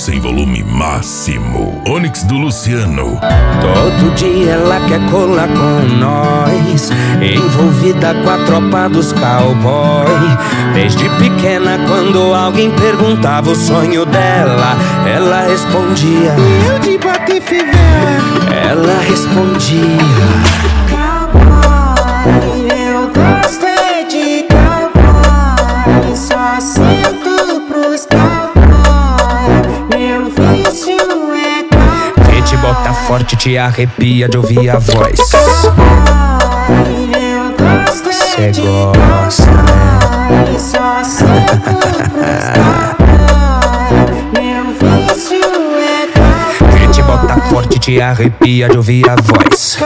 Mix em volume máximo. Onyx do Luciano. Todo dia ela quer colar com nós, envolvida com a tropa dos cowboy. Desde pequena, quando alguém perguntava o sonho dela, ela respondia: eu de Patife velho. Ela respondia: cowboy, eu gosto é de cowboy, só sinto pros cowboy, meu vício é cowboy. Que te bota forte, te arrepia de ouvir a voz. Eu gosto cê gosta, né? Só sinto pros cowboy, meu vício é cowboy. Que te bota forte, te arrepia de ouvir a voz.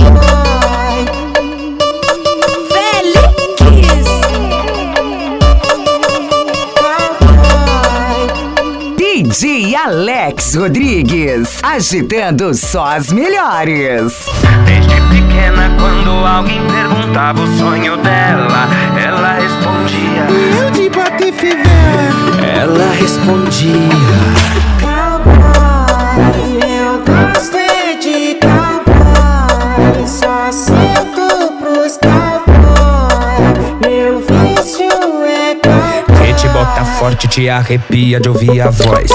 DJ Alex Rodrigues, agitando só as melhores. Desde pequena, quando alguém perguntava o sonho dela, ela respondia: eu de Patife velho. Ela respondia: cowboy, eu gosto é de cowboy, só sinto pros cowboy, meu vício é cowboy. Que te bota forte, te arrepia de ouvir a voz.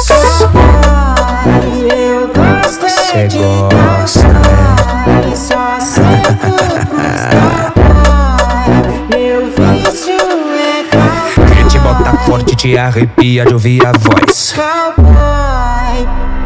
Eu gosto cê gosta, né? Só sinto pros cowboy, meu vício é cowboy. Que te bota forte, te arrepia de ouvir a voz.